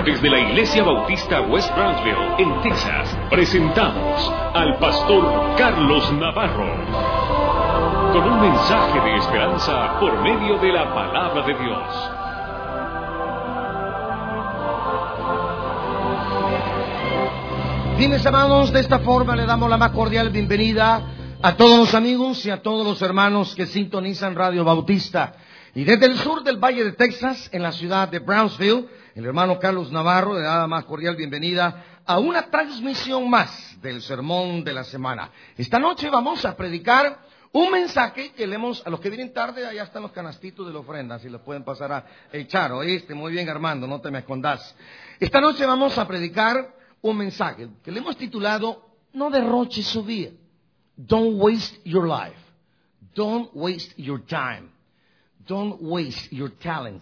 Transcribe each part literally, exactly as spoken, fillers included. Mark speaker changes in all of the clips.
Speaker 1: Desde la Iglesia Bautista West Brownsville, en Texas, presentamos al pastor Carlos Navarro con un mensaje de esperanza por medio de la palabra de Dios.
Speaker 2: Bien, mis hermanos, de esta forma le damos la más cordial bienvenida a todos los amigos y a todos los hermanos que sintonizan Radio Bautista. Y desde el sur del Valle de Texas, en la ciudad de Brownsville, el hermano Carlos Navarro le da la más cordial bienvenida a una transmisión más del Sermón de la Semana. Esta noche vamos a predicar un mensaje que leemos a los que vienen tarde. Allá están los canastitos de la ofrenda, si los pueden pasar a echar. ¿Oíste? Muy bien, Armando, no te me escondas. Esta noche vamos a predicar un mensaje que le hemos titulado No derroche su vida. Don't waste your life. Don't waste your time. Don't waste your talents.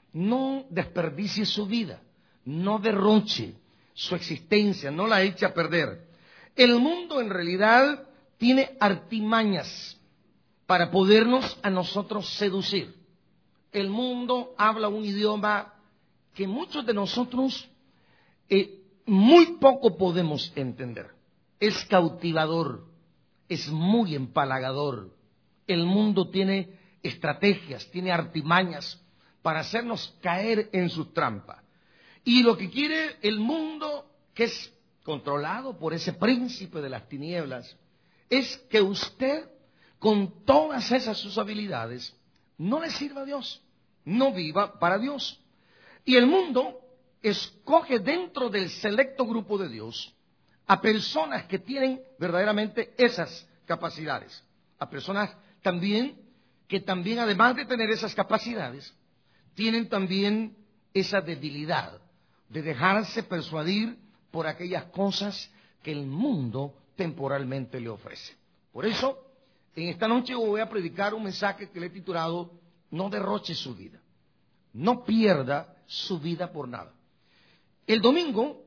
Speaker 2: No desperdicie su vida. No derroche su existencia. No la eche a perder. El mundo en realidad tiene artimañas para podernos a nosotros seducir. El mundo habla un idioma que muchos de nosotros eh, muy poco podemos entender. Es cautivador, es muy empalagador. El mundo tiene estrategias, tiene artimañas para hacernos caer en su trampa. Y lo que quiere el mundo, que es controlado por ese príncipe de las tinieblas, es que usted, con todas esas sus habilidades, no le sirva a Dios, no viva para Dios. Y el mundo escoge dentro del selecto grupo de Dios a personas que tienen verdaderamente esas capacidades, a personas también que también, además de tener esas capacidades, tienen también esa debilidad de dejarse persuadir por aquellas cosas que el mundo temporalmente le ofrece. Por eso, en esta noche voy a predicar un mensaje que le he titulado No derroche su vida, no pierda su vida por nada. El domingo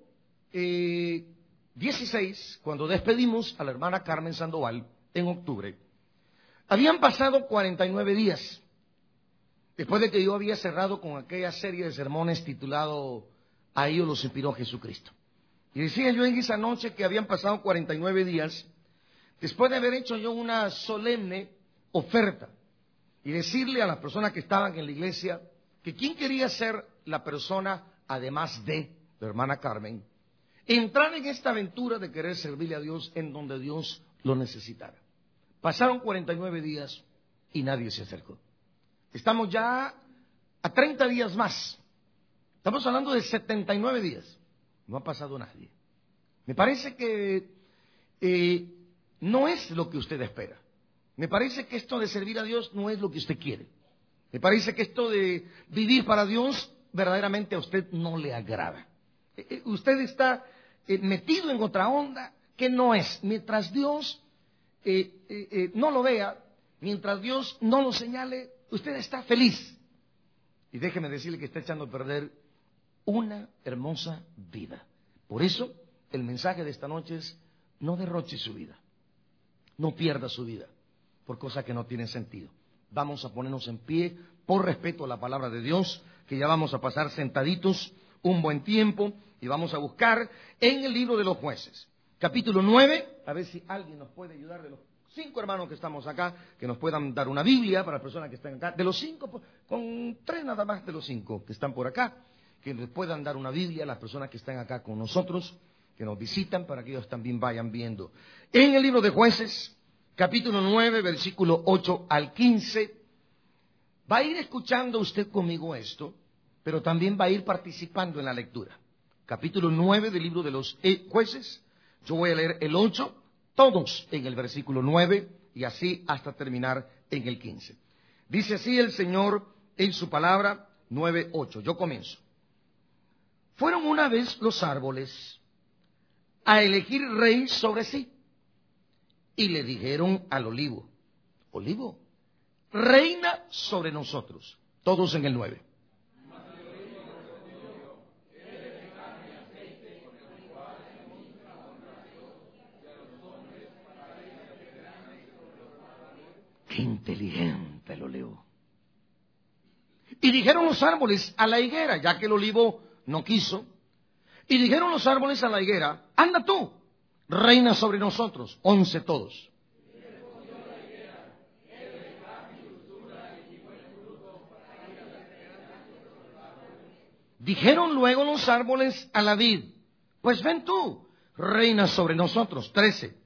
Speaker 2: eh, dieciséis, cuando despedimos a la hermana Carmen Sandoval en octubre, habían pasado cuarenta y nueve días después de que yo había cerrado con aquella serie de sermones titulado A ellos los inspiró Jesucristo. Y decía yo en esa noche que habían pasado cuarenta y nueve días después de haber hecho yo una solemne oferta y decirle a las personas que estaban en la iglesia que quién quería ser la persona, además de la hermana Carmen, entrar en esta aventura de querer servirle a Dios en donde Dios lo necesitara. Pasaron cuarenta y nueve días y nadie se acercó. Estamos ya a treinta días más. Estamos hablando de setenta y nueve días. No ha pasado nadie. Me parece que eh, no es lo que usted espera. Me parece que esto de servir a Dios no es lo que usted quiere. Me parece que esto de vivir para Dios verdaderamente a usted no le agrada. Eh, usted está eh, metido en otra onda que no es. Mientras Dios eh, eh, eh, no lo vea, mientras Dios no lo señale, usted está feliz. Y déjeme decirle que está echando a perder una hermosa vida. Por eso, el mensaje de esta noche es: no derroche su vida, no pierda su vida por cosas que no tienen sentido. Vamos a ponernos en pie por respeto a la palabra de Dios, que ya vamos a pasar sentaditos un buen tiempo, y vamos a buscar en el libro de los Jueces, capítulo nueve, a ver si alguien nos puede ayudar de los cinco hermanos que estamos acá, que nos puedan dar una Biblia para las personas que están acá, de los cinco, con tres nada más de los cinco que están por acá, que nos puedan dar una Biblia a las personas que están acá con nosotros, que nos visitan, para que ellos también vayan viendo. En el libro de Jueces, capítulo nueve, versículo ocho al quince, va a ir escuchando usted conmigo esto, pero también va a ir participando en la lectura. Capítulo nueve del libro de los Jueces, yo voy a leer el ocho, todos en el versículo nueve, y así hasta terminar en el quince. Dice así el Señor en su palabra, nueve ocho. Yo comienzo. Fueron una vez los árboles a elegir rey sobre sí, y le dijeron al olivo: Olivo, reina sobre nosotros. Todos en el nueve. Qué inteligente el olivo. Y dijeron los árboles a la higuera, ya que el olivo no quiso, Y dijeron los árboles a la higuera, anda tú, reina sobre nosotros. Once todos. Dijeron luego los árboles a la vid, pues ven tú, reina sobre nosotros. Trece.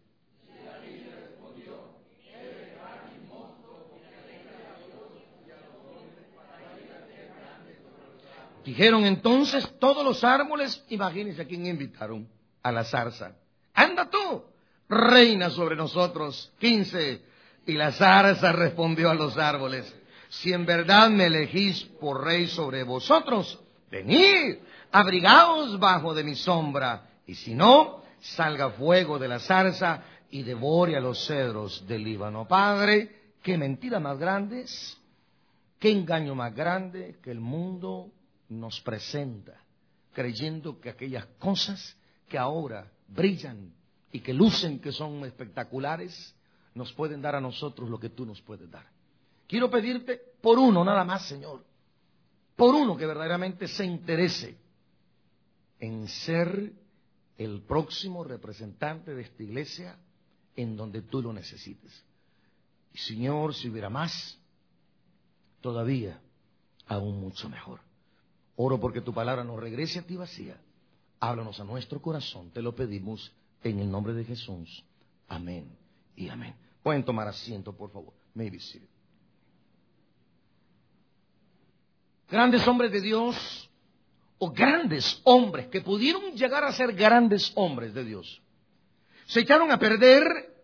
Speaker 2: Dijeron entonces todos los árboles, imagínense a quién invitaron, a la zarza. Anda tú, reina sobre nosotros. Quince. Y la zarza respondió a los árboles, si en verdad me elegís por rey sobre vosotros, venid, abrigaos bajo de mi sombra, y si no, salga fuego de la zarza y devore a los cedros del Líbano. Padre, qué mentira más grande es, qué engaño más grande que el mundo nos presenta, creyendo que aquellas cosas que ahora brillan y que lucen que son espectaculares, nos pueden dar a nosotros lo que tú nos puedes dar. Quiero pedirte por uno nada más, Señor, por uno que verdaderamente se interese en ser el próximo representante de esta iglesia en donde tú lo necesites. Y Señor, si hubiera más, todavía aún mucho mejor. Oro porque tu palabra no regrese a ti vacía. Háblanos a nuestro corazón, te lo pedimos en el nombre de Jesús. Amén y amén. Pueden tomar asiento, por favor. May be seated. Grandes hombres de Dios, o grandes hombres que pudieron llegar a ser grandes hombres de Dios, se echaron a perder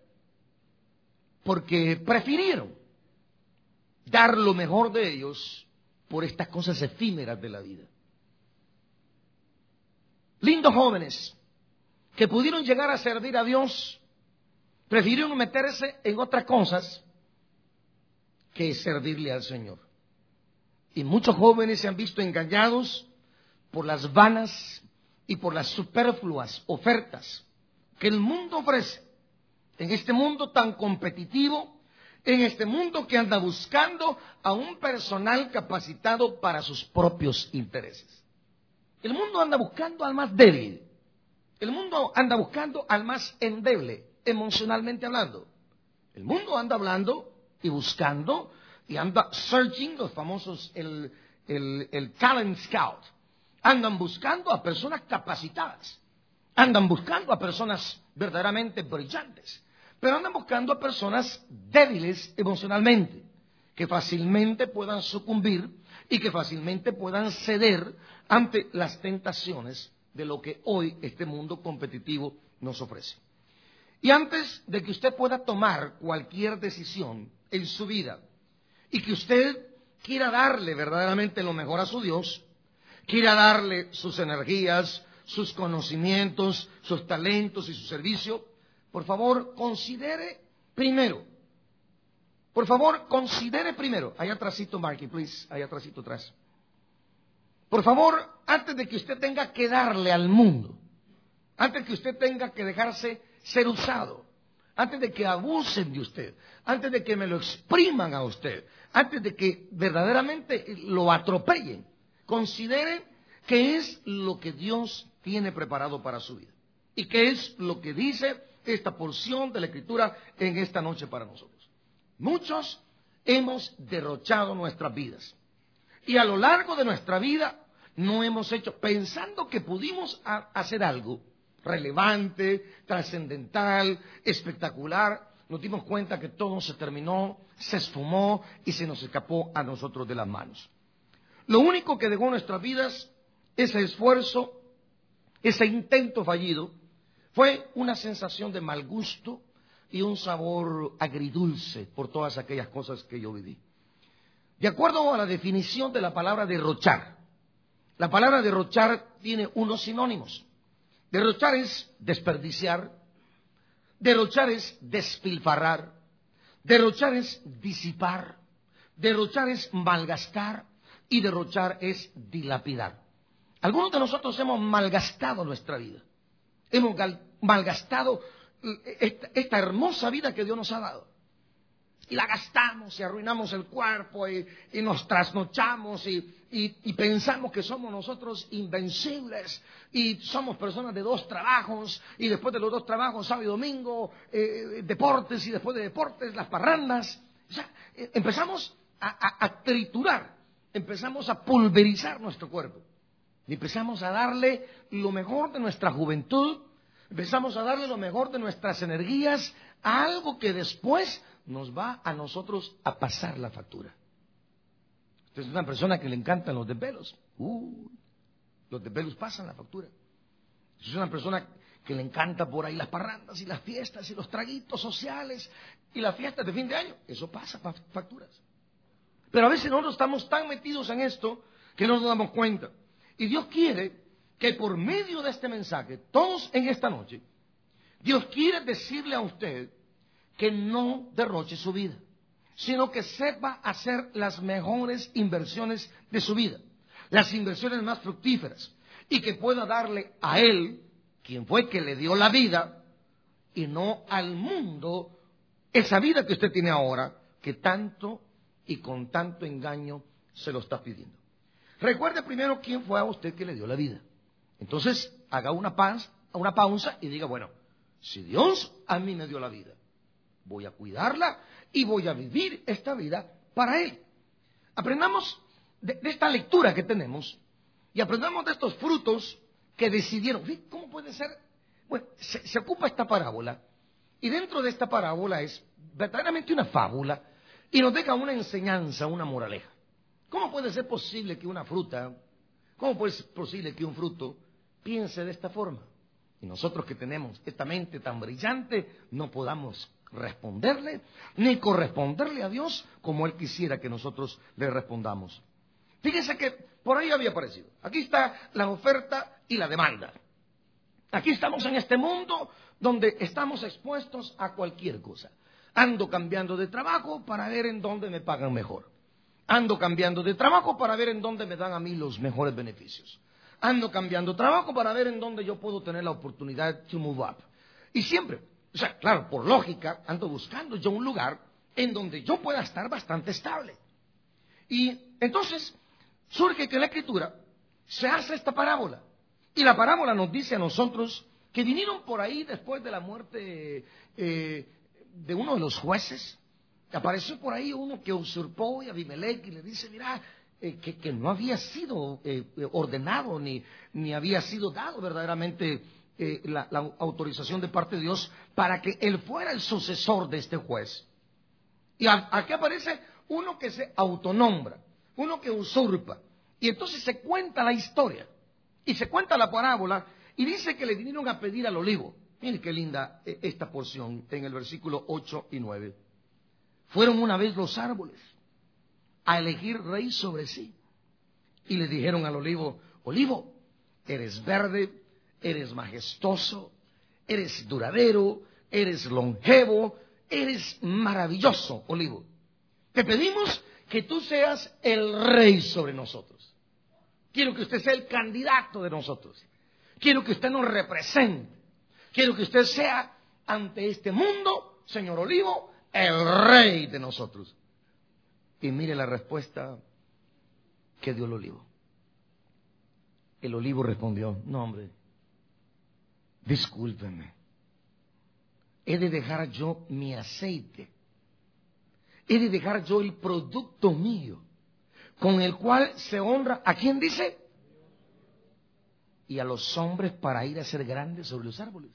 Speaker 2: porque prefirieron dar lo mejor de ellos por estas cosas efímeras de la vida. Lindos jóvenes que pudieron llegar a servir a Dios, prefirieron meterse en otras cosas que servirle al Señor. Y muchos jóvenes se han visto engañados por las vanas y por las superfluas ofertas que el mundo ofrece. En este mundo tan competitivo, en este mundo que anda buscando a un personal capacitado para sus propios intereses. El mundo anda buscando al más débil. El mundo anda buscando al más endeble, emocionalmente hablando. El mundo anda hablando y buscando y anda searching, los famosos, el, el, el talent scout. Andan buscando a personas capacitadas. Andan buscando a personas verdaderamente brillantes. Pero andan buscando a personas débiles emocionalmente, que fácilmente puedan sucumbir y que fácilmente puedan ceder ante las tentaciones de lo que hoy este mundo competitivo nos ofrece. Y antes de que usted pueda tomar cualquier decisión en su vida y que usted quiera darle verdaderamente lo mejor a su Dios, quiera darle sus energías, sus conocimientos, sus talentos y su servicio, por favor, considere primero, por favor, considere primero, allá atrásito, Marky, please, allá atrásito atrás. Por favor, antes de que usted tenga que darle al mundo, antes de que usted tenga que dejarse ser usado, antes de que abusen de usted, antes de que me lo expriman a usted, antes de que verdaderamente lo atropellen, considere qué es lo que Dios tiene preparado para su vida y qué es lo que dice esta porción de la Escritura en esta noche para nosotros. Muchos hemos derrochado nuestras vidas y a lo largo de nuestra vida no hemos hecho, pensando que pudimos a, hacer algo relevante, trascendental, espectacular, nos dimos cuenta que todo se terminó, se esfumó y se nos escapó a nosotros de las manos. Lo único que dejó en nuestras vidas, ese esfuerzo, ese intento fallido, fue una sensación de mal gusto y un sabor agridulce por todas aquellas cosas que yo viví. De acuerdo a la definición de la palabra derrochar, la palabra derrochar tiene unos sinónimos. Derrochar es desperdiciar, derrochar es despilfarrar, derrochar es disipar, derrochar es malgastar y derrochar es dilapidar. Algunos de nosotros hemos malgastado nuestra vida. Hemos malgastado esta, esta hermosa vida que Dios nos ha dado. y la gastamos y arruinamos el cuerpo y, y nos trasnochamos y, y, y pensamos que somos nosotros invencibles y somos personas de dos trabajos y después de los dos trabajos, sábado y domingo, eh, deportes y después de deportes, las parrandas. O sea, eh, empezamos a, a, a triturar, empezamos a pulverizar nuestro cuerpo y empezamos a darle lo mejor de nuestra juventud, empezamos a darle lo mejor de nuestras energías a algo que después nos va a nosotros a pasar la factura. Usted es una persona que le encantan los desvelos. Uh, los desvelos pasan la factura. Usted es una persona que le encanta por ahí las parrandas y las fiestas y los traguitos sociales y las fiestas de fin de año. Eso pasa facturas. Pero a veces nosotros estamos tan metidos en esto que no nos damos cuenta. Y Dios quiere que por medio de este mensaje, todos en esta noche, Dios quiere decirle a usted que no derroche su vida, sino que sepa hacer las mejores inversiones de su vida, las inversiones más fructíferas, y que pueda darle a Él, quien fue que le dio la vida, y no al mundo, esa vida que usted tiene ahora, que tanto y con tanto engaño se lo está pidiendo. Recuerde primero quién fue a usted que le dio la vida. Entonces, haga una pausa, una pausa y diga, bueno, si Dios a mí me dio la vida, voy a cuidarla y voy a vivir esta vida para Él. Aprendamos de, de esta lectura que tenemos y aprendamos de estos frutos que decidieron. ¿Cómo puede ser? Bueno, se, se ocupa esta parábola y dentro de esta parábola es verdaderamente una fábula y nos deja una enseñanza, una moraleja. ¿Cómo puede ser posible que una fruta, cómo puede ser posible que un fruto piense de esta forma? Y nosotros que tenemos esta mente tan brillante no podamos responderle ni corresponderle a Dios como Él quisiera que nosotros le respondamos. Fíjense que por ahí había aparecido. Aquí está la oferta y la demanda. Aquí estamos en este mundo donde estamos expuestos a cualquier cosa. Ando cambiando de trabajo para ver en dónde me pagan mejor. Ando cambiando de trabajo para ver en dónde me dan a mí los mejores beneficios. Ando cambiando de trabajo para ver en dónde yo puedo tener la oportunidad to move up. Y siempre, o sea, claro, por lógica, ando buscando yo un lugar en donde yo pueda estar bastante estable. Y entonces surge que en la Escritura se hace esta parábola. Y la parábola nos dice a nosotros que vinieron por ahí después de la muerte eh, de uno de los jueces. Apareció por ahí uno que usurpó a Abimelech y le dice, mira, eh, que, que no había sido eh, ordenado ni, ni había sido dado verdaderamente eh, la, la autorización de parte de Dios para que él fuera el sucesor de este juez. Y a, aquí aparece uno que se autonombra, uno que usurpa. Y entonces se cuenta la historia y se cuenta la parábola y dice que le vinieron a pedir al olivo. Miren qué linda eh, esta porción en el versículo ocho y nueve. Fueron una vez los árboles a elegir rey sobre sí. Y le dijeron al olivo, olivo, eres verde, eres majestuoso, eres duradero, eres longevo, eres maravilloso, olivo. Te pedimos que tú seas el rey sobre nosotros. Quiero que usted sea el candidato de nosotros. Quiero que usted nos represente. Quiero que usted sea ante este mundo, señor olivo, el rey de nosotros. Y mire la respuesta que dio el olivo. El olivo respondió, no hombre, discúlpeme, he de dejar yo mi aceite, he de dejar yo el producto mío, con el cual se honra, ¿a quién dice? Y a los hombres para ir a ser grandes sobre los árboles.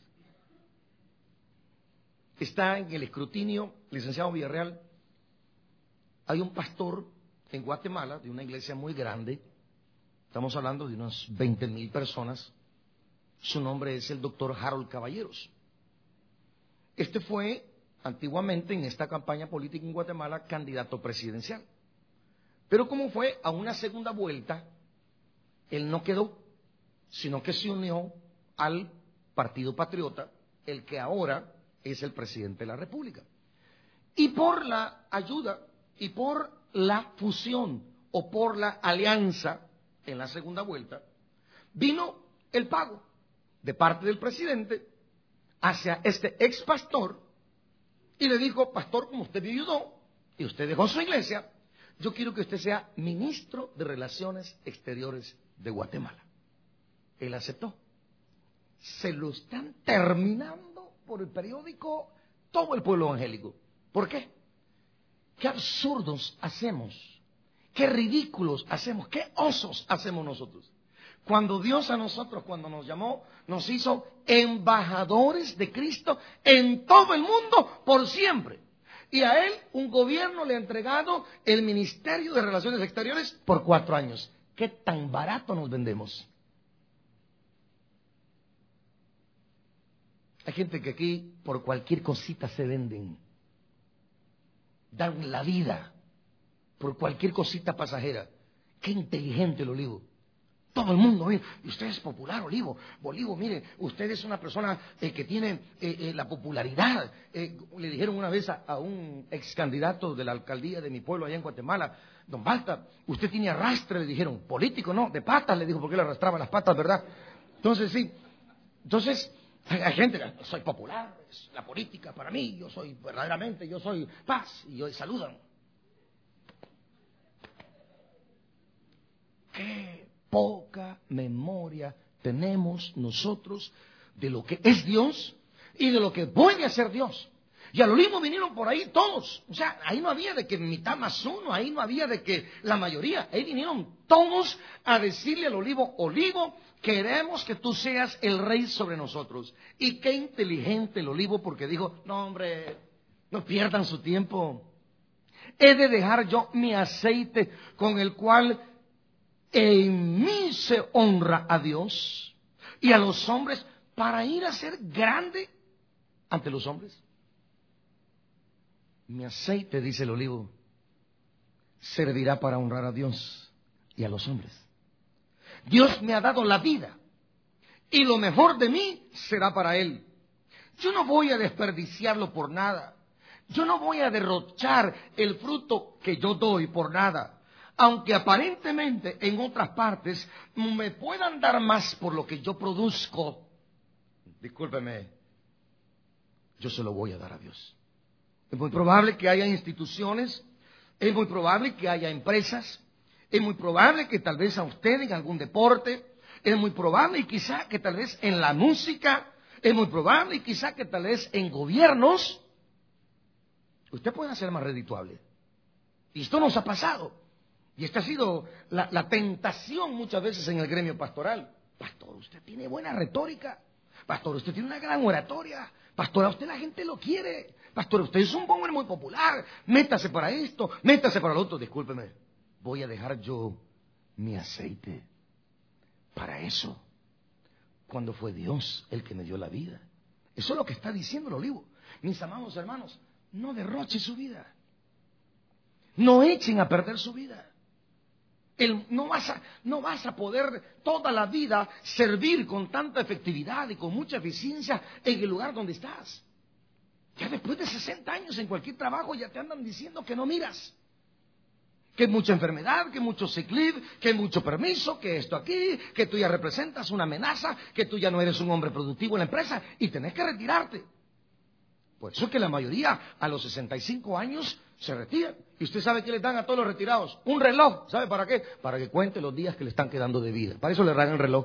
Speaker 2: Está en el escrutinio, licenciado Villarreal, hay un pastor en Guatemala de una iglesia muy grande, estamos hablando de unas veinte mil personas, su nombre es el doctor Harold Caballeros. Este fue antiguamente en esta campaña política en Guatemala candidato presidencial, pero como fue a una segunda vuelta, él no quedó, sino que se unió al Partido Patriota, el que ahora es el presidente de la República. Y por la ayuda y por la fusión o por la alianza en la segunda vuelta, vino el pago de parte del presidente hacia este ex pastor y le dijo, pastor, como usted me ayudó, y usted dejó su iglesia, yo quiero que usted sea ministro de Relaciones Exteriores de Guatemala. Él aceptó. Se lo están terminando por el periódico todo el pueblo evangélico. ¿Por qué? ¿Qué absurdos hacemos? ¿Qué ridículos hacemos? ¿Qué osos hacemos nosotros? Cuando Dios a nosotros, cuando nos llamó, nos hizo embajadores de Cristo en todo el mundo por siempre. Y a Él un gobierno le ha entregado el Ministerio de Relaciones Exteriores por cuatro años. ¿Qué tan barato nos vendemos? Hay gente que aquí por cualquier cosita se venden. Dan la vida por cualquier cosita pasajera. Qué inteligente el Olivo. Todo el mundo, mire, usted es popular, Olivo. Olivo, mire, usted es una persona eh, que tiene eh, eh, la popularidad. Eh, le dijeron una vez a, a un ex candidato de la alcaldía de mi pueblo allá en Guatemala, don Balta, usted tiene arrastre, le dijeron. Político, no, de patas, le dijo, porque él arrastraba las patas, ¿verdad? Entonces, sí. Entonces, hay, hay gente que soy popular, es la política para mí, yo soy verdaderamente, yo soy paz, y hoy saludan. ¿Qué? Poca memoria tenemos nosotros de lo que es Dios y de lo que puede hacer Dios. Y al Olivo vinieron por ahí todos. O sea, ahí no había de que mitad más uno, ahí no había de que la mayoría. Ahí vinieron todos a decirle al Olivo, Olivo, queremos que tú seas el rey sobre nosotros. Y qué inteligente el Olivo, porque dijo, no hombre, no pierdan su tiempo. He de dejar yo mi aceite con el cual en mí se honra a Dios y a los hombres para ir a ser grande ante los hombres. Mi aceite, dice el Olivo, servirá para honrar a Dios y a los hombres. Dios me ha dado la vida y lo mejor de mí será para Él. Yo no voy a desperdiciarlo por nada. Yo no voy a derrochar el fruto que yo doy por nada. Aunque aparentemente en otras partes me puedan dar más por lo que yo produzco, discúlpeme, yo se lo voy a dar a Dios. Es muy probable que haya instituciones, es muy probable que haya empresas, es muy probable que tal vez a usted en algún deporte, es muy probable y quizá que tal vez en la música, es muy probable y quizá que tal vez en gobiernos, usted pueda ser más redituable. Y esto nos ha pasado. Y esta ha sido la, la tentación muchas veces en el gremio pastoral. Pastor, usted tiene buena retórica. Pastor, usted tiene una gran oratoria. Pastor, a usted la gente lo quiere. Pastor, usted es un hombre muy popular. Métase para esto, métase para lo otro. Discúlpeme, voy a dejar yo mi aceite para eso. Cuando fue Dios el que me dio la vida. Eso es lo que está diciendo el Olivo. Mis amados hermanos, no derroche su vida. No echen a perder su vida. El, no, vas a, no vas a poder toda la vida servir con tanta efectividad y con mucha eficiencia en el lugar donde estás. Ya después de sesenta años en cualquier trabajo ya te andan diciendo que no miras. Que hay mucha enfermedad, que mucho sick leave, que hay mucho permiso, que esto aquí, que tú ya representas una amenaza, que tú ya no eres un hombre productivo en la empresa y tenés que retirarte. Por eso es que la mayoría a los sesenta y cinco años se retiran. ¿Y usted sabe qué le dan a todos los retirados? Un reloj. ¿Sabe para qué? Para que cuente los días que le están quedando de vida. Para eso le dan el reloj.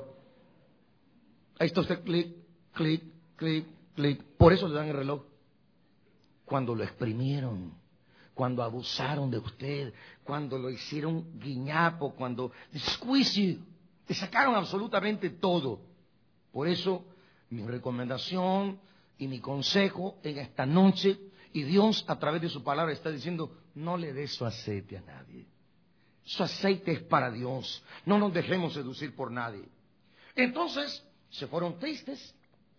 Speaker 2: Ahí está usted, clic, clic, clic, clic. Por eso le dan el reloj. Cuando lo exprimieron, cuando abusaron de usted, cuando lo hicieron guiñapo, cuando squeeze you, le sacaron absolutamente todo. Por eso mi recomendación y mi consejo en esta noche, y Dios a través de su palabra está diciendo, no le dé su aceite a nadie. Su aceite es para Dios. No nos dejemos seducir por nadie. Entonces, se fueron tristes.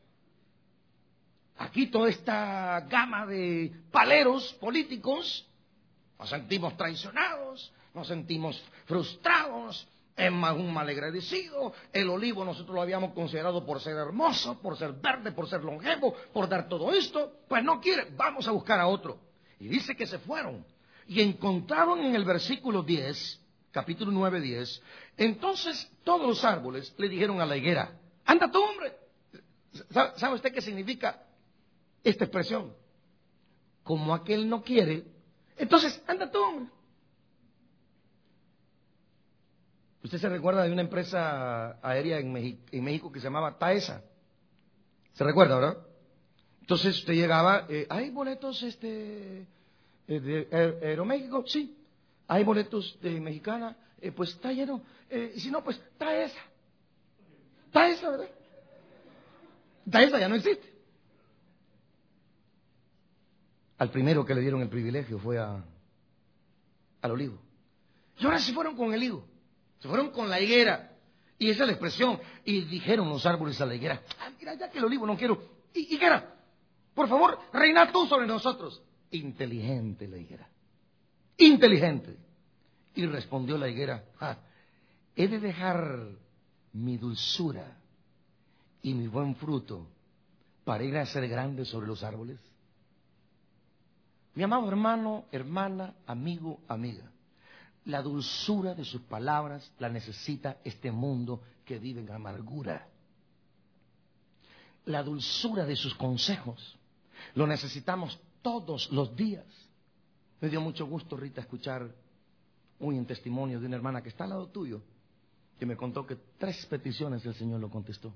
Speaker 2: Aquí toda esta gama de paleros políticos, nos sentimos traicionados, nos sentimos frustrados, es más un malagradecido. El Olivo nosotros lo habíamos considerado por ser hermoso, por ser verde, por ser longevo, por dar todo esto. Pues no quiere, vamos a buscar a otro. Y dice que se fueron y encontraron en el versículo diez, capítulo nueve, diez. Entonces todos los árboles le dijeron a la higuera, anda tú, hombre. ¿Sabe usted qué significa esta expresión? Como aquel no quiere, Entonces, anda tú, hombre. ¿Usted se recuerda de una empresa aérea en México, en México que se llamaba Taesa? ¿Se recuerda, verdad? Entonces usted llegaba, eh, ¿hay boletos este, eh, de Aer- Aeroméxico? Sí. ¿Hay boletos de Mexicana? Eh, pues está lleno. Eh, y si no, pues Taesa. Taesa, ¿verdad? Taesa ya no existe. Al primero que le dieron el privilegio fue a, al olivo. Y ahora se fueron con el higo. Se fueron con la higuera. Y esa es la expresión. Y dijeron los árboles a la higuera: ah, mira, ya que el olivo no quiero. Hi- Higuera, por favor, reina tú sobre nosotros. Inteligente la higuera. Inteligente. Y respondió la higuera: ah, he de dejar mi dulzura y mi buen fruto para ir a ser grande sobre los árboles. Mi amado hermano, hermana, amigo, amiga, la dulzura de sus palabras la necesita este mundo que vive en amargura. La dulzura de sus consejos lo necesitamos todos los días. Me dio mucho gusto, Rita, escuchar un testimonio de una hermana que está al lado tuyo, que me contó que tres peticiones el Señor lo contestó.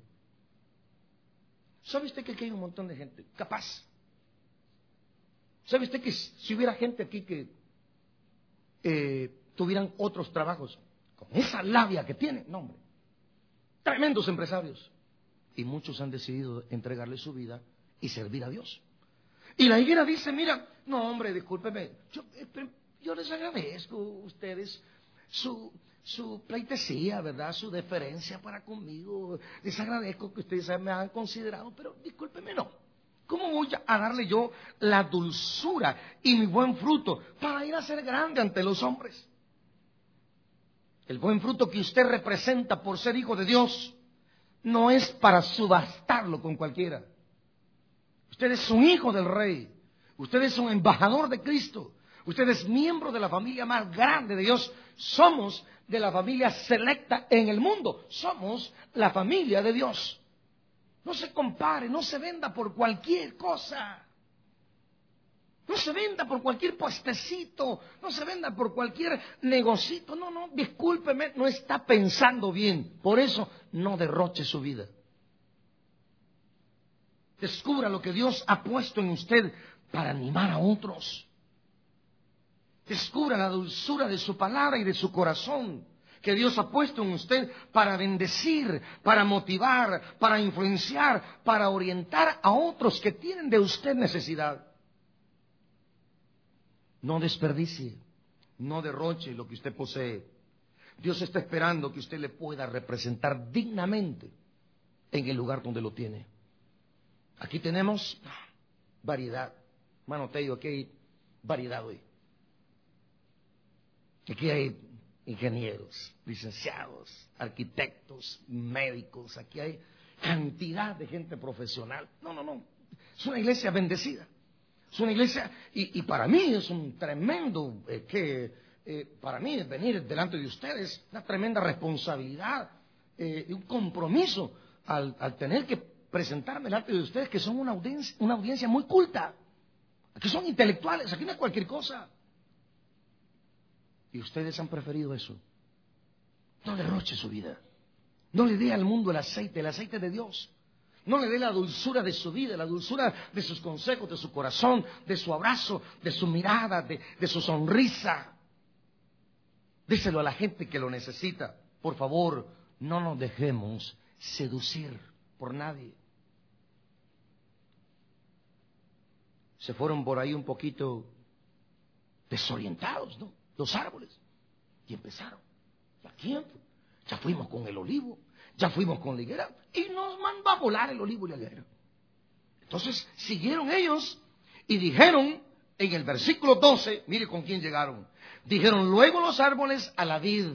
Speaker 2: ¿Sabe usted que aquí hay un montón de gente capaz? ¿Sabe usted que si hubiera gente aquí que eh, tuvieran otros trabajos con esa labia que tienen? No, hombre, tremendos empresarios. Y muchos han decidido entregarle su vida y servir a Dios. Y la higuera dice: mira, no, hombre, discúlpeme, yo, eh, yo les agradezco a ustedes su, su pleitesía, ¿verdad? Su deferencia para conmigo. Les agradezco que ustedes me hayan considerado, pero discúlpeme, no. ¿Cómo voy a darle yo la dulzura y mi buen fruto para ir a ser grande ante los hombres? El buen fruto que usted representa por ser hijo de Dios no es para subastarlo con cualquiera. Usted es un hijo del Rey. Usted es un embajador de Cristo. Usted es miembro de la familia más grande de Dios. Somos de la familia selecta en el mundo. Somos la familia de Dios. No se compare, no se venda por cualquier cosa. No se venda por cualquier puestecito, no se venda por cualquier negocito. No, no, discúlpeme, no está pensando bien. Por eso no derroche su vida. Descubra lo que Dios ha puesto en usted para animar a otros. Descubra la dulzura de su palabra y de su corazón que Dios ha puesto en usted para bendecir, para motivar, para influenciar, para orientar a otros que tienen de usted necesidad. No desperdicie, no derroche lo que usted posee. Dios está esperando que usted le pueda representar dignamente en el lugar donde lo tiene. Aquí tenemos variedad. Hermano Tello, aquí hay variedad hoy. Aquí hay ingenieros, licenciados, arquitectos, médicos. Aquí hay cantidad de gente profesional. No, no, no. Es una iglesia bendecida. Es una iglesia, y, y para mí es un tremendo, eh, que eh, para mí venir delante de ustedes, una tremenda responsabilidad, eh, y un compromiso al, al tener que presentarme delante de ustedes, que son una audiencia, una audiencia muy culta, que son intelectuales, aquí no es cualquier cosa. Y ustedes han preferido eso. No derroche su vida. No le dé al mundo el aceite, el aceite de Dios. No le dé la dulzura de su vida, la dulzura de sus consejos, de su corazón, de su abrazo, de su mirada, de, de su sonrisa. Díselo a la gente que lo necesita. Por favor, no nos dejemos seducir por nadie. Se fueron por ahí un poquito desorientados, ¿no? Los árboles. Y empezaron. ¿A quién? Ya fuimos con el olivo, ya fuimos con la higuera, y nos mandó a volar el olivo y la higuera. Entonces siguieron ellos y dijeron en el versículo doce, mire con quién llegaron. Dijeron luego los árboles a la vid: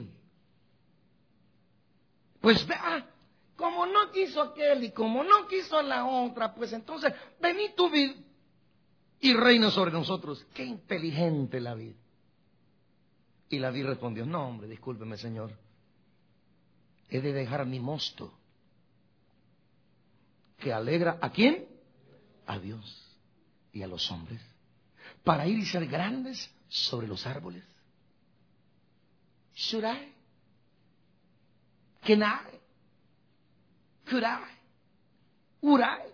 Speaker 2: pues vea, como no quiso aquel y como no quiso la otra, pues entonces vení tu vid y reina sobre nosotros. Qué inteligente la vid. Y la vid respondió: no, hombre, discúlpeme, Señor. He de dejar mi mosto, que alegra ¿a quién? A Dios y a los hombres, para ir y ser grandes sobre los árboles? Should I? Can I? Could I? Would I?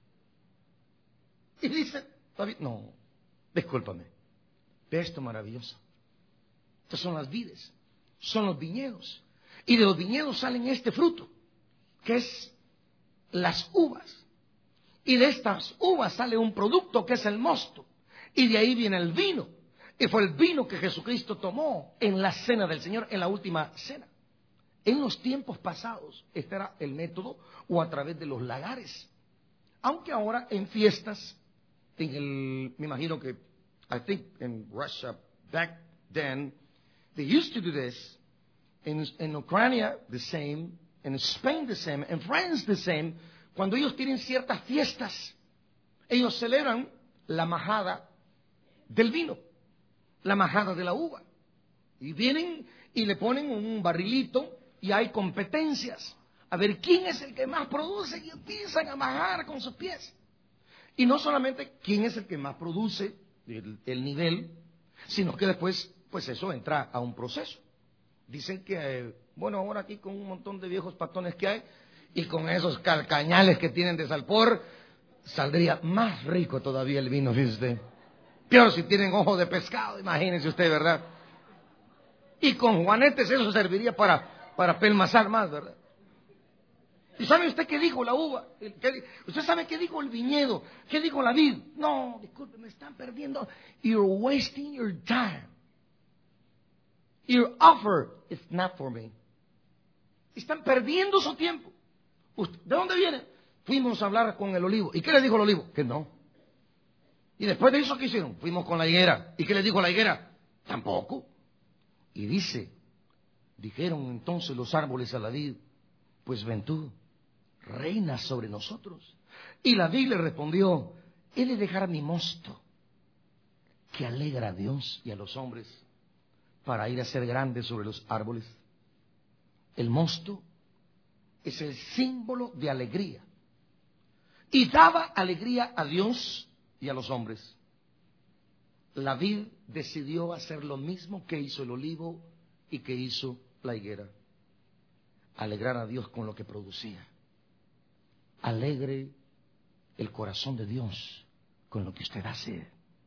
Speaker 2: Y dice, David, no, discúlpame, ve esto maravilloso. Estas son las vides, son los viñedos. Y de los viñedos salen este fruto, que es las uvas. Y de estas uvas sale un producto que es el mosto. Y de ahí viene el vino. Y fue el vino que Jesucristo tomó en la cena del Señor, en la última cena. En los tiempos pasados, este era el método, o a través de los lagares. Aunque ahora en fiestas, en el, me imagino que, I think in Russia back then, they used to do this. In, in Ucrania, the same. In Spain, the same. In France, the same. Cuando ellos tienen ciertas fiestas, ellos celebran la majada del vino, la majada de la uva. Y vienen y le ponen un barrilito y hay competencias. A ver quién es el que más produce y empiezan a majar con sus pies. Y no solamente quién es el que más produce, el, el nivel, sino que después, pues eso entra a un proceso. Dicen que, eh, bueno, ahora aquí con un montón de viejos patones que hay y con esos calcañales que tienen de salpor, saldría más rico todavía el vino, fíjese usted. Peor si tienen ojo de pescado, imagínese usted, ¿verdad? Y con juanetes eso serviría para, para pelmazar más, ¿verdad? ¿Y sabe usted qué dijo la uva? ¿Usted sabe qué dijo el viñedo? ¿Qué dijo la vid? No, disculpe, me están perdiendo. You're wasting your time. Your offer is not for me. Están perdiendo su tiempo. ¿De dónde viene? Fuimos a hablar con el olivo. ¿Y qué le dijo el olivo? Que no. Y después de eso, ¿qué hicieron? Fuimos con la higuera. ¿Y qué le dijo la higuera? Tampoco. Y dice, dijeron entonces los árboles a la vid, pues ven tú, reina sobre nosotros. Y la vid le respondió, he de dejar mi mosto, que alegra a Dios y a los hombres, para ir a ser grande sobre los árboles. El mosto es el símbolo de alegría. Y daba alegría a Dios y a los hombres. La vid decidió hacer lo mismo que hizo el olivo y que hizo la higuera. Alegrar a Dios con lo que producía. Alegre el corazón de Dios con lo que usted hace.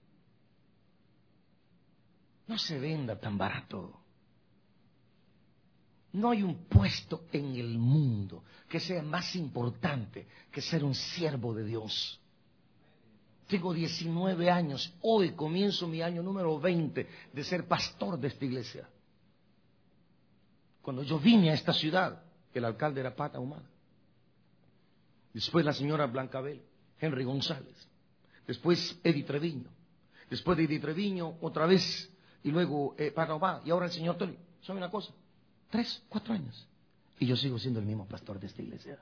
Speaker 2: No se venda tan barato. No hay un puesto en el mundo que sea más importante que ser un siervo de Dios. Tengo diecinueve años. Hoy comienzo mi año número veinte de ser pastor de esta iglesia. Cuando yo vine a esta ciudad, el alcalde era Pata Humada. Después la señora Blancabel, Henry González. Después Eddie Treviño. Después de Eddie Treviño, otra vez. Y luego eh, Pata Humada. Y ahora el señor Tony. ¿Sabe una cosa? Tres, cuatro años. Y yo sigo siendo el mismo pastor de esta iglesia.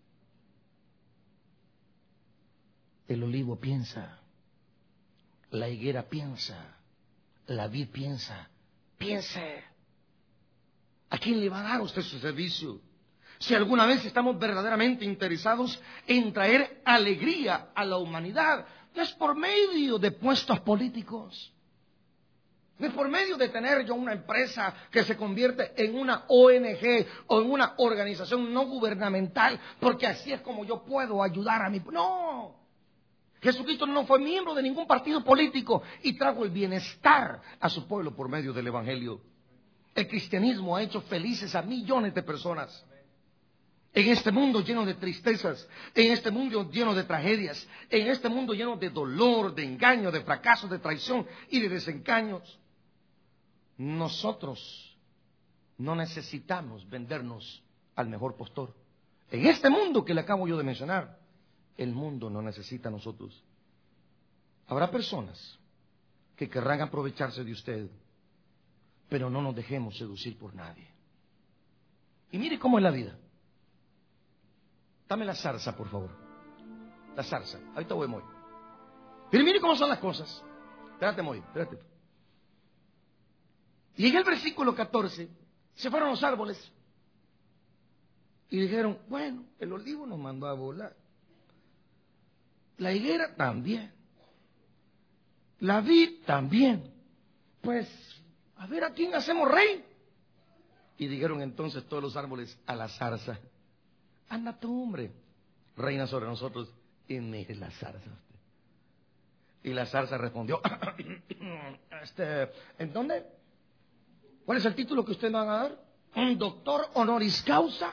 Speaker 2: El olivo piensa. La higuera piensa. La vid piensa. Piense. ¿A quién le va a dar usted su servicio? Si alguna vez estamos verdaderamente interesados en traer alegría a la humanidad, no es por medio de puestos políticos. No es por medio de tener yo una empresa que se convierte en una O N G o en una organización no gubernamental, porque así es como yo puedo ayudar a mi... No. Jesucristo no fue miembro de ningún partido político y trajo el bienestar a su pueblo por medio del Evangelio. El cristianismo ha hecho felices a millones de personas. En este mundo lleno de tristezas, en este mundo lleno de tragedias, en este mundo lleno de dolor, de engaño, de fracaso, de traición y de desengaños, nosotros no necesitamos vendernos al mejor postor. En este mundo que le acabo yo de mencionar, el mundo no necesita a nosotros. Habrá personas que querrán aprovecharse de usted, pero no nos dejemos seducir por nadie. Y mire cómo es la vida. Dame la zarza, por favor. La zarza. Ahorita voy, Moy. Pero mire cómo son las cosas. Espérate, Moy. Espérate. Y en el versículo catorce, se fueron los árboles. Y dijeron, bueno, el olivo nos mandó a volar. La higuera también. La vid también. pues, a ver a quién hacemos rey. Y dijeron entonces todos los árboles a la zarza: anda tú, hombre, reina sobre nosotros. Y mire la zarza. Y la zarza respondió: este, ¿en dónde? ¿Cuál es el título que usted me van a dar? ¿Un doctor honoris causa?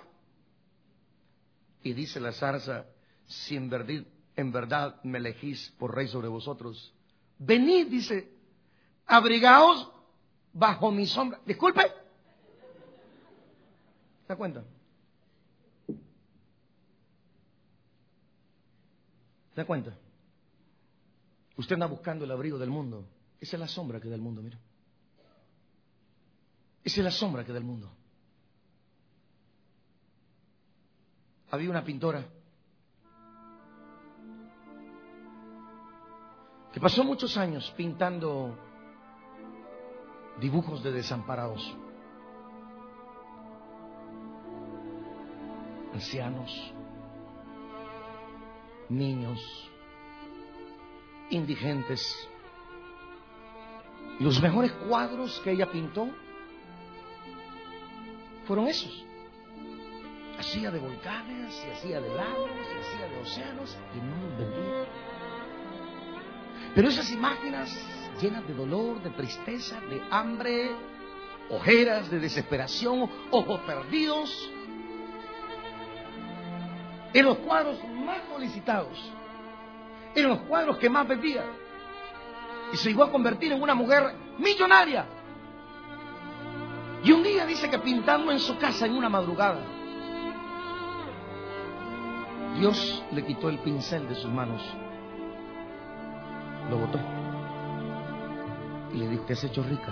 Speaker 2: Y dice la zarza: si en verdad, en verdad me elegís por rey sobre vosotros, venid, dice, abrigaos bajo mi sombra. Disculpe. ¿Se da cuenta? ¿Se da cuenta? Usted anda buscando el abrigo del mundo. Esa es la sombra que da el mundo, mira. Esa es la sombra que da el mundo. Había una pintora que pasó muchos años pintando dibujos de desamparados, ancianos, niños, indigentes. Y los mejores cuadros que ella pintó fueron esos. Hacía de volcanes, y hacía de lagos, y hacía de océanos, y no los vendía. Pero esas imágenes llenas de dolor, de tristeza, de hambre, ojeras, de desesperación, ojos perdidos, en los cuadros más solicitados, en los cuadros que más vendía. Y se llegó a convertir en una mujer millonaria. Y un día dice que pintando en su casa en una madrugada, Dios le quitó el pincel de sus manos, lo botó y le dijo: te has hecho rica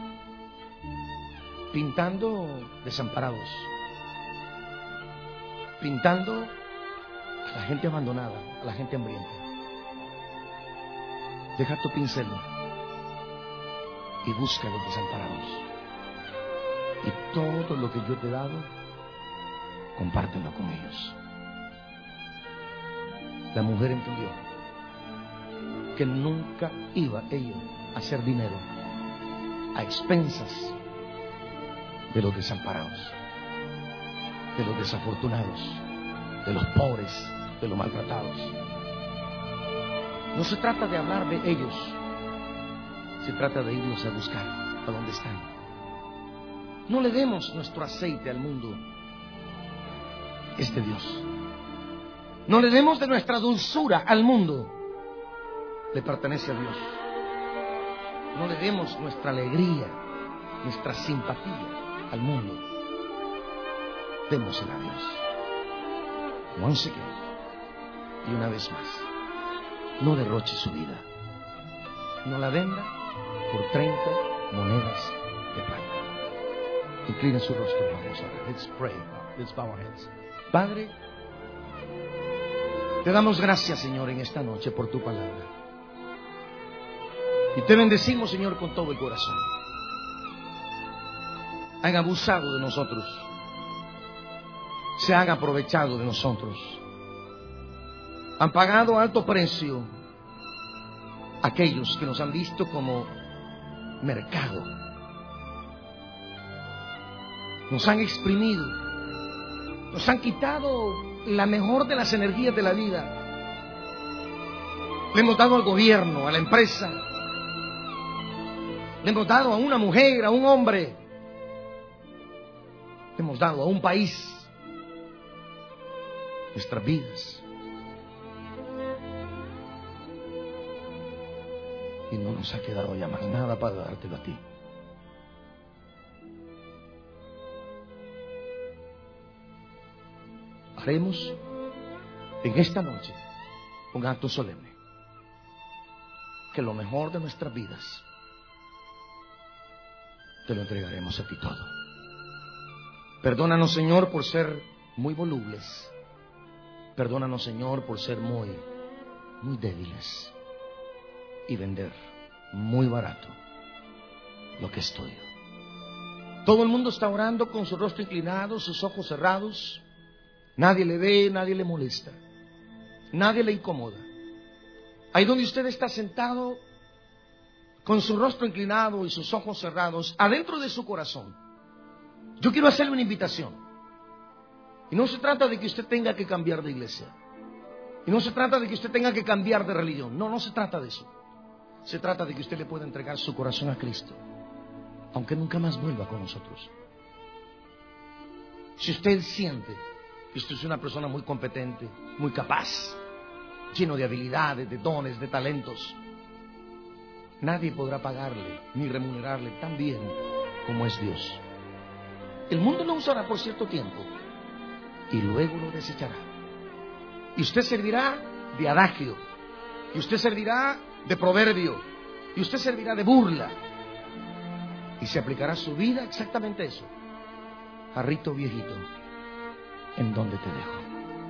Speaker 2: pintando desamparados, pintando a la gente abandonada, a la gente hambrienta. Deja tu pincel y busca a los desamparados, y todo lo que yo te he dado, compártelo con ellos. La mujer entendió que nunca iba ella a hacer dinero a expensas de los desamparados, de los desafortunados, de los pobres, de los maltratados. No se trata de hablar de ellos, se trata de irlos a buscar a donde están. No le demos nuestro aceite al mundo, es de Dios. No le demos de nuestra dulzura al mundo, le pertenece a Dios. No le demos nuestra alegría, nuestra simpatía al mundo, démosela a Dios. Once again, y una vez más, no derroche su vida, no la venda por treinta monedas de plata. Inclina su rostro, vamos a ver. Let's pray, let's bow our heads. Padre, te damos gracias, Señor, en esta noche por tu palabra. Y te bendecimos, Señor, con todo el corazón. Han abusado de nosotros, se han aprovechado de nosotros, han pagado alto precio aquellos que nos han visto como mercado. Nos han exprimido, nos han quitado la mejor de las energías de la vida. Le hemos dado al gobierno, a la empresa, le hemos dado a una mujer, a un hombre, le hemos dado a un país nuestras vidas. Y no nos ha quedado ya más nada para dártelo a ti. Haremos en esta noche un acto solemne, que lo mejor de nuestras vidas te lo entregaremos a ti todo. Perdónanos, Señor, por ser muy volubles. Perdónanos, Señor, por ser muy, muy débiles y vender muy barato lo que es tuyo. Todo el mundo está orando con su rostro inclinado, sus ojos cerrados. Nadie le ve, nadie le molesta, nadie le incomoda. Ahí donde usted está sentado, con su rostro inclinado y sus ojos cerrados, adentro de su corazón, yo quiero hacerle una invitación. Y no se trata de que usted tenga que cambiar de iglesia. Y no se trata de que usted tenga que cambiar de religión. No, no se trata de eso. Se trata de que usted le pueda entregar su corazón a Cristo, aunque nunca más vuelva con nosotros. Si usted siente que usted es una persona muy competente, muy capaz, lleno de habilidades, de dones, de talentos, nadie podrá pagarle ni remunerarle tan bien como es Dios. El mundo lo usará por cierto tiempo y luego lo desechará. Y usted servirá de adagio, y usted servirá de proverbio, y usted servirá de burla, y se aplicará su vida exactamente eso. Jarrito viejito, ¿en dónde te dejo?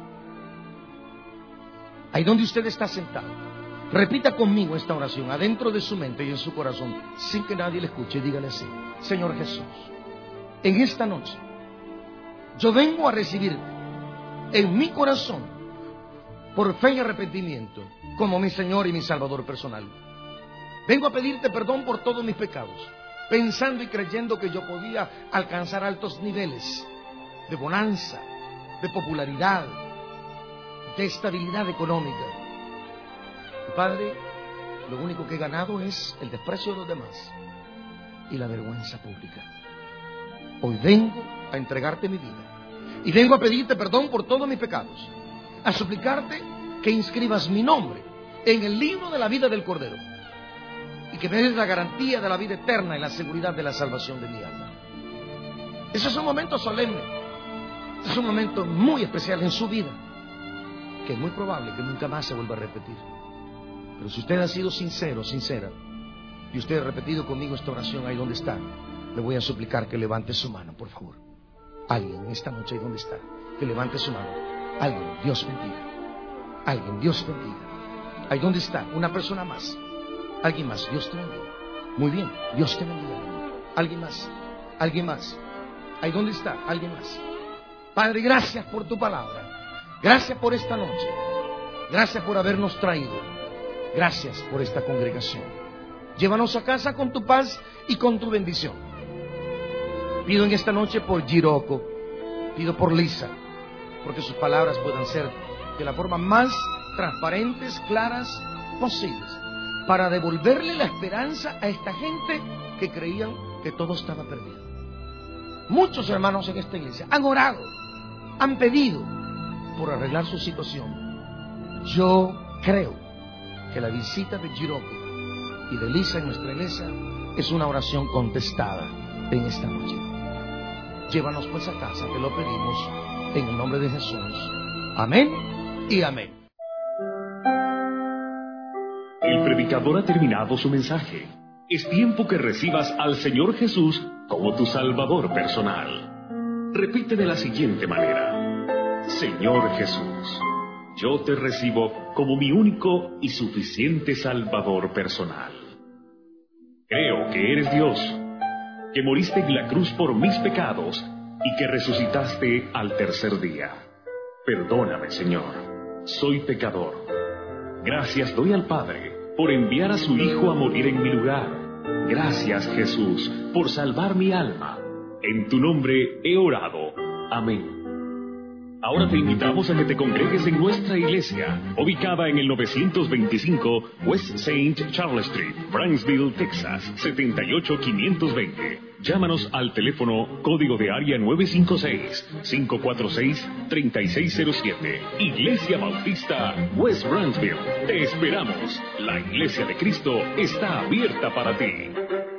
Speaker 2: Ahí donde usted está sentado, repita conmigo esta oración adentro de su mente y en su corazón, sin que nadie le escuche. Dígale así: Señor Jesús, en esta noche yo vengo a recibir en mi corazón, por fe y arrepentimiento, como mi Señor y mi Salvador personal. Vengo a pedirte perdón por todos mis pecados, pensando y creyendo que yo podía alcanzar altos niveles de bonanza, de popularidad, de estabilidad económica. Y Padre, lo único que he ganado es el desprecio de los demás y la vergüenza pública. Hoy vengo a entregarte mi vida y vengo a pedirte perdón por todos mis pecados, a suplicarte que inscribas mi nombre en el libro de la vida del Cordero y que me des la garantía de la vida eterna y la seguridad de la salvación de mi alma. Ese es un momento solemne, ese es un momento muy especial en su vida, que es muy probable que nunca más se vuelva a repetir. Pero si usted ha sido sincero, sincera, y usted ha repetido conmigo esta oración ahí donde está, le voy a suplicar que levante su mano, por favor. Alguien en esta noche ahí donde está, que levante su mano. Alguien, Dios bendiga. Alguien, Dios bendiga. Ahí donde está, una persona más. Alguien más, Dios te bendiga. Muy bien, Dios te bendiga. Alguien más, alguien más. Ahí donde está, alguien más. Padre, gracias por tu palabra. Gracias por esta noche. Gracias por habernos traído. Gracias por esta congregación. Llévanos a casa con tu paz y con tu bendición. Pido en esta noche por Giroco. Pido por Lisa, porque sus palabras puedan ser de la forma más transparentes, claras posibles, para devolverle la esperanza a esta gente que creían que todo estaba perdido. Muchos hermanos en esta iglesia han orado, han pedido por arreglar su situación. Yo creo que la visita de Giroco y de Lisa en nuestra iglesia es una oración contestada en esta noche. Llévanos pues a casa, te lo pedimos en el nombre de Jesús. Amén y amén.
Speaker 1: El predicador ha terminado su mensaje. Es tiempo que recibas al Señor Jesús como tu Salvador personal. Repite de la siguiente manera: Señor Jesús, yo te recibo como mi único y suficiente Salvador personal. Creo que eres Dios, que moriste en la cruz por mis pecados y que resucitaste al tercer día. Perdóname, Señor, soy pecador. Gracias doy al Padre por enviar a su Hijo a morir en mi lugar. Gracias, Jesús, por salvar mi alma. En tu nombre he orado. Amén. Ahora te invitamos a que te congregues en nuestra iglesia, ubicada en el novecientos veinticinco West Saint Charles Street, Brownsville, Texas, setenta y ocho quinientos veinte. Llámanos al teléfono código de área nueve cinco seis, cinco cuatro seis, tres seis cero siete. Iglesia Bautista West Brownsville. Te esperamos. La iglesia de Cristo está abierta para ti.